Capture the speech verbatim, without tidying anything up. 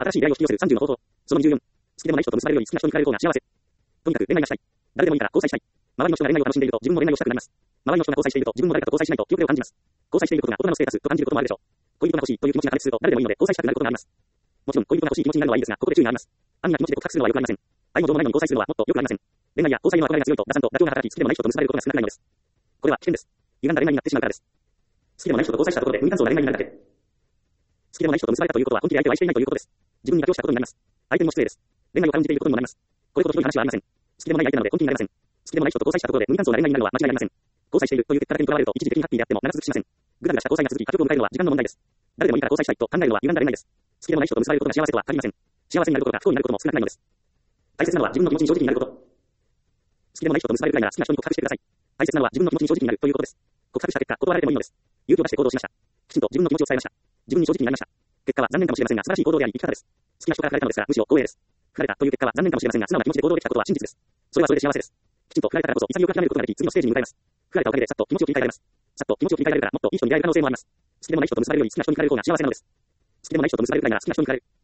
新しい出会いを引き寄せるさんじゅうの方法。そのにじゅうよん。好きでもない人と結ばれるより好きな人に惹かれる方が幸せ。とにかく恋愛がしたい。誰でもいいから交際したい。周りの人が恋愛を楽しんでいると自分も恋愛をしたくなります。周りの人が交際していると自分も誰かと交際しないと記憶を感じます。交際していることが大人のステータスと感じることもあるでしょう。恋人が欲しいという気持ちが加熱すると誰でもいいので交際したくなることがあります。もちろん恋人が欲しい気持ちになるのはいいですが、ここで注意があります。安易な気持ちで告白するのは良くありません。愛もどうもないのに交際するのはもっと良くありません。恋愛や交際への憧れが強いと打算と妥協が働き、好きでもない人と結ばれることが少なくないのです。これは危険です。歪んだ恋愛になってしまうからです。好きでもない人と交際したところで無理感想な恋愛になるだけ。好きでもない人と結ばれたということは本気で相手を愛していないということです。自分に妥協したことになります。相手にも失礼です。恋愛を感じていることにもなります。これほどひどい話はありません。好きでもない相手なので本気になりません。好きでもない人と交際したところで無理感想な恋愛になるのは間違いありません。交際しているという結果だけにとらわれると一時的にハッピーであっても長続きしません。ぐだぐだした交際が続き破局を迎えるのは時間の問題です。誰でもいいから交際したいと考えるのは歪んだ恋愛です。好きでもない人と結ばれることが幸せとは限りません。幸せになることが不幸になることも少なくないのです。大切なのは自分の気持ちに正直になること。好きでもない人と結ばれるくらいなら好きな人に告白してください。大切なのは自分の気持ちに正直になるということです。告白した結果、断られてもいいのです。勇気を出して行動しました。きちんと自分の気持ちを伝えました。自分に正直になりました。結果は残念かもしれませんが素晴らしい行動であり生き方です。好きな人から振られたのですがむしろ光栄です。振られたという結果は残念かもしれませんが素直な気持ちで行動できたことは真実です。それはそれで幸せです。きちんと振られたからこそ潔く諦めることができ次のステージに向かいます。振られたおかげでさっと気持ちを切り替えられます。さっと気持ちを切り替えられるからもっといい人に出会える可能性もあります。好きでもない人と結ばれるより好きな人に惹かれる方が幸せなのです。好きでもない人と結ばれるくらいなら好きな人に惹かれる。